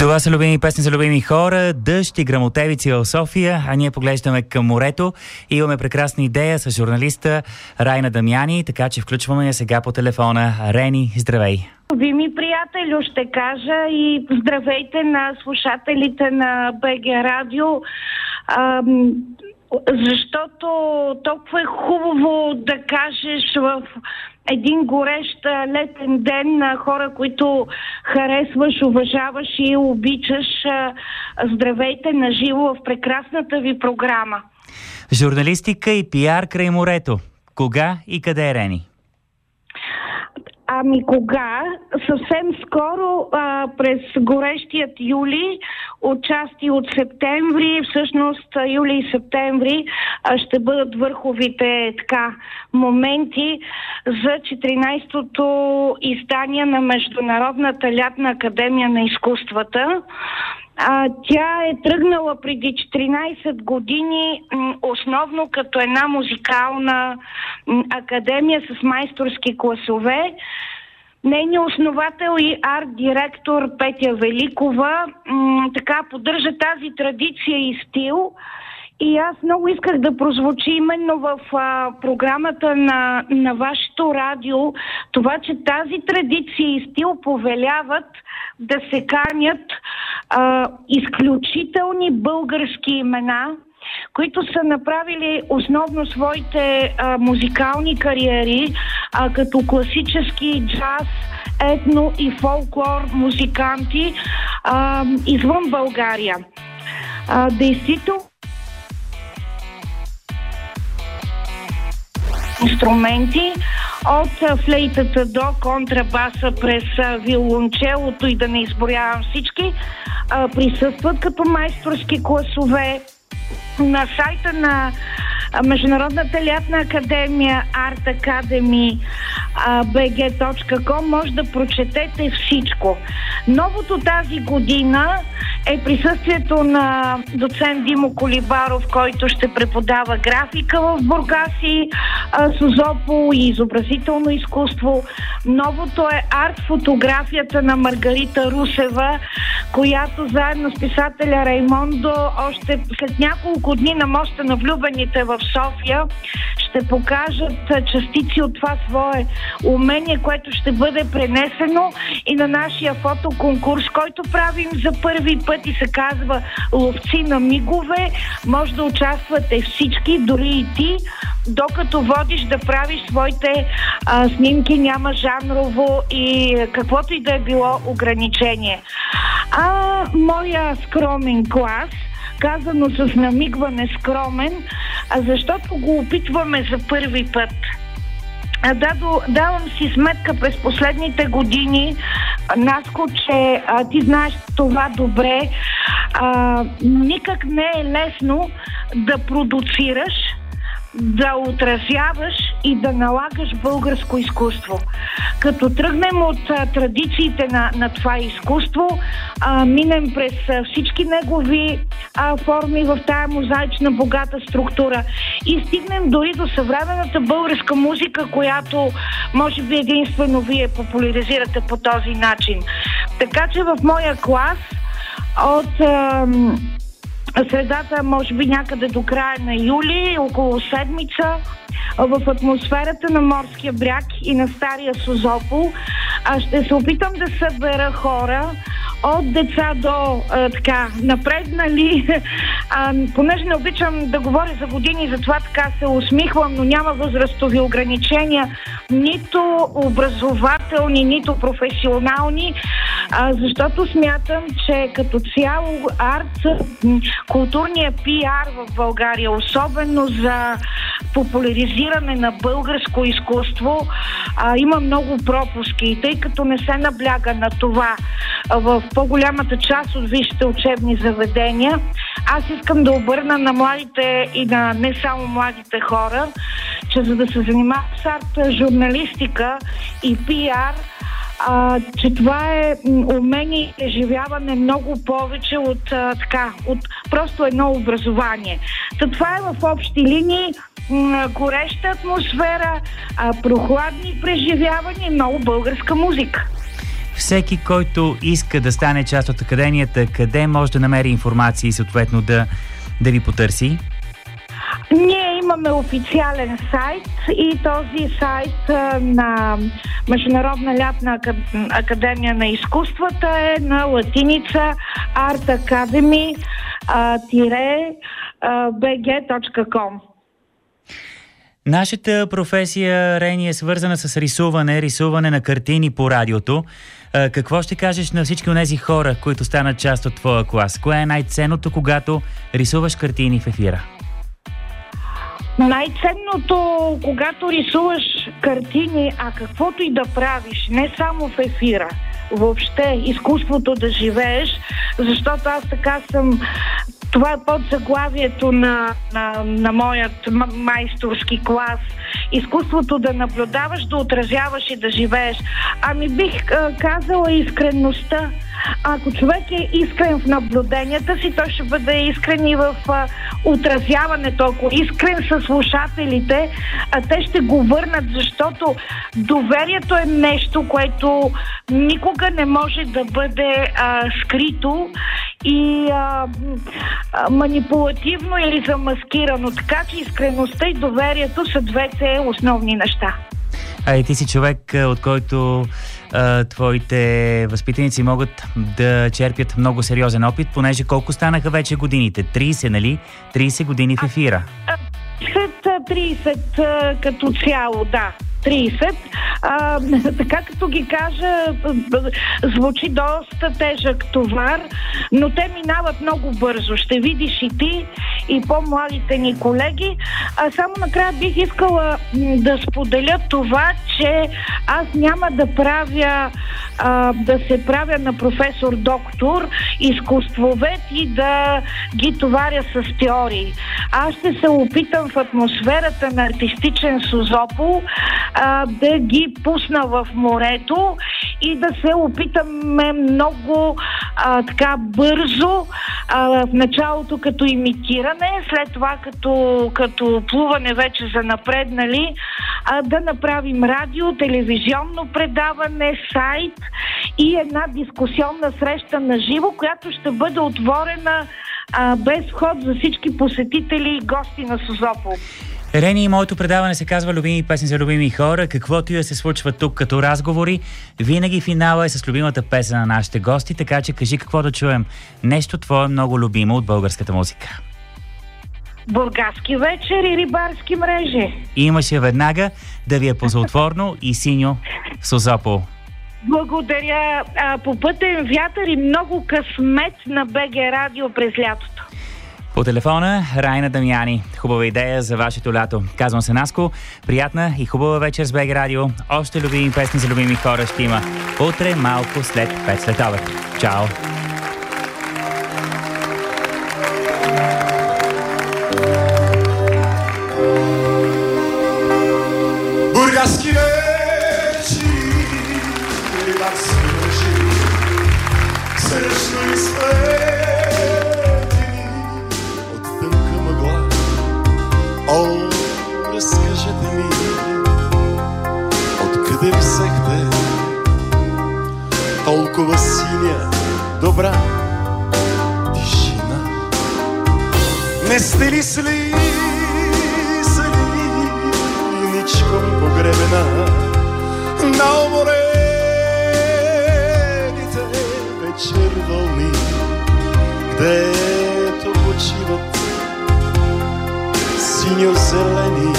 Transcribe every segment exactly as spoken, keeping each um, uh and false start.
Това са любими песни за любими хора, дъжд и гръмотевици в София, а ние поглеждаме към морето и имаме прекрасна идея с журналиста Райна Дамяни, така че включваме я сега по телефона. Рени, здравей! Любими приятелю, ще кажа и здравейте на слушателите на БГ Радио, а, защото толкова е хубаво да кажеш в един горещ летен ден на хора, които харесваш, уважаваш и обичаш. Здравейте на живо в прекрасната ви програма. Журналистика и пиар край морето. Кога и къде, Рени? Ами кога? Съвсем скоро, а, през горещият юли, отчасти от септември, всъщност юли и септември а, ще бъдат върховите така моменти за четиринайсетото издание на Международната лятна академия на изкуствата. А, тя е тръгнала преди четиринайсет години м, основно като една музикална м, академия с майсторски класове. Нейният основател и арт-директор Петя Великова м, така поддържа тази традиция и стил. И аз много исках да прозвучи именно в а, програмата на, на вашето радио това, че тази традиция и стил повеляват да се канят а, изключителни български имена, които са направили основно своите а, музикални кариери, а, като класически джаз, етно и фолклор музиканти а, извън България. А, действително инструменти, от флейтата до контрабаса през виолончелото и да не изброявам всички, присъстват като майсторски класове. На сайта на Международната лятна академия арт академи би джи точка ком може да прочетете всичко. Новото тази година е присъствието на доцент Димо Колибаров, който ще преподава графика в Бургас и Созопол и изобразително изкуство. Новото е арт-фотографията на Маргарита Русева, която заедно с писателя Раймондо още след няколко дни на моста на влюбените в София ще покажат частици от това свое умение, което ще бъде пренесено и на нашия фотоконкурс, който правим за първи път и се казва Ловци на мигове. Може да участвате всички, дори и ти, докато водиш да правиш своите а, снимки, няма жанрово и каквото и да е било ограничение. А моя скромен клас, казано с намигване скромен, защото го опитваме за първи път. Да, давам си сметка през последните години, Наско, че а, ти знаеш това добре, а, никак не е лесно да продуцираш, да отразяваш и да налагаш българско изкуство. Като тръгнем от а, традициите на, на това изкуство, а, минем през а, всички негови а, форми в тая мозаична богата структура и стигнем дори до съвременната българска музика, която може би единствено вие популяризирате по този начин. Така че в моя клас от а, средата, може би някъде до края на юли, около седмица, в атмосферата на морския бряг и на стария Созопол, ще се опитам да събера хора от деца до а, така напреднали. А, понеже не обичам да говоря за години, затова така се усмихвам, но няма възрастови ограничения, нито образователни, нито професионални, а, защото смятам, че като цяло арт, културния пиар в България, особено за популяризиране на българско изкуство, а, има много пропуски. Тъй като не се набляга на това в по-голямата част от висшите учебни заведения, аз искам да обърна на младите и на не само младите хора, че за да се занимават с арт, журналистика и пиар, а, че това е умение и преживяване много повече от, а, така, от просто едно образование. Та това е в общи линии м- гореща атмосфера, а, прохладни преживявания и много българска музика. Всеки, който иска да стане част от Академията, къде може да намери информация и съответно да, да ви потърси? Ние имаме официален сайт и този сайт на Международна лятна академия на изкуствата е на латиница арт академи би джи точка ком. Нашата професия, Рени, е свързана с рисуване, рисуване на картини по радиото. Какво ще кажеш на всички от тези хора, които станат част от твоя клас? Кое е най-ценното, когато рисуваш картини в ефира? Най-ценното, когато рисуваш картини, а каквото и да правиш, не само в ефира, въобще изкуството да живееш, защото аз така съм... Това е под заглавието на, на, на моят майсторски клас. Изкуството да наблюдаваш, да отразяваш и да живееш. Ами бих а, казала искренността. Ако човек е искрен в наблюденията си, той ще бъде искрен и в а, отразяването. Ако е искрен със слушателите, а те ще го върнат, защото доверието е нещо, което никога не може да бъде а, скрито и а, а, манипулативно или замаскирано. Така че искреността и доверието са двете основни неща. А и ти си човек, от който а, твоите възпитаници могат да черпят много сериозен опит, понеже колко станаха вече годините? трийсет, нали? трийсет години в ефира. След трийсет като цяло, да. трийсет. А, така като ги кажа, звучи доста тежък товар, но те минават много бързо. Ще видиш и ти, и по-младите ни колеги. А само накрая бих искала да споделя това, че аз няма да правя а, да се правя на професор-доктор, изкуствовед и да ги товаря с теории. Аз ще се опитам в атмосферата на артистичен Созопол а, да ги пусна в морето и да се опитаме много а, така бързо, а, в началото като имитиране, след това като, като плуване вече за напреднали, а, да направим радио, телевизионно предаване, сайт и една дискусионна среща на живо, която ще бъде отворена а, без вход за всички посетители и гости на Созопол. Рени, моето предаване се казва "Любими песни за любими хора". Каквото и да се случва тук като разговори, винаги финала е с любимата песен на нашите гости, така че кажи какво да чуем. Нещо твое много любимо от българската музика. Бургаски вечер и рибарски мрежи. Имаше веднага, да ви е позаотворно и синьо в Созопол. Благодаря. А, по пътен вятър и много късмет на БГ Радио през лятото. По телефона Райна Дамяни. Хубава идея за вашето лято. Казвам се Наско. Приятна и хубава вечер с БГ Радио. Още любими песни за любими хора ще има утре малко след пет след обед. Чао! Бургаски вечери, рибарски мрежи, срещу изпретени от тънка мъгла. О, разкажете ми, откъде взехте толкова синя, добра тишина? Не сте ли слизали ничком погребена на уморените вечер вълни, гдето почиват синьо-зелени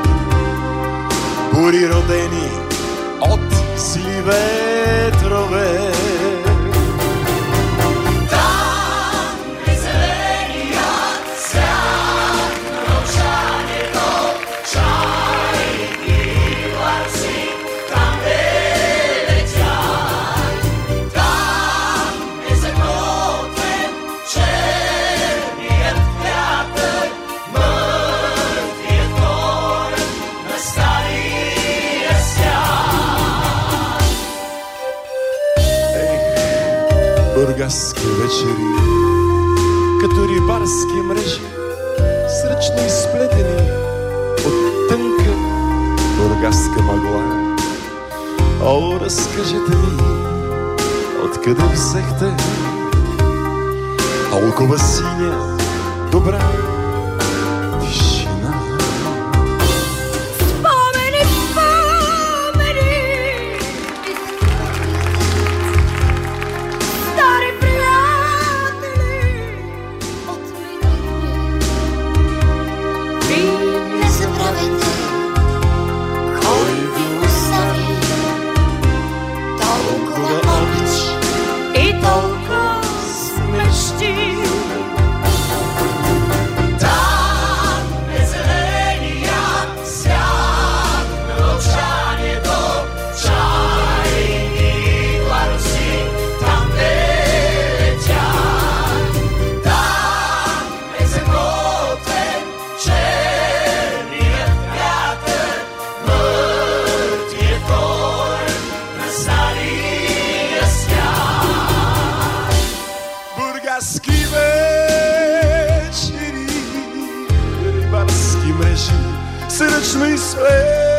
бури, родени от зли ветрове. Бургаски вечери, като рибарски мрежи, сръчно изплетени от тънка бургаска мъгла. О, разкажете ми, откъде взехте толкова синя, добра тишина? Спомени, спомени, стари приятели от миналите. Ви не забравяйте кой ви остави толкова обич и толкова смещи. Бургаски вечери, рибарски мрежи, сръчно изплетени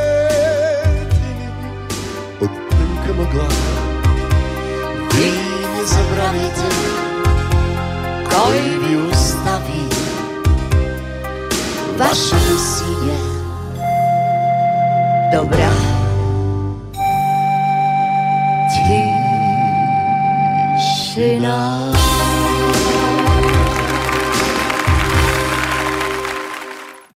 от тънка мъгла. Ви не забравяйте кой ви остави вашата синя, добра тишина.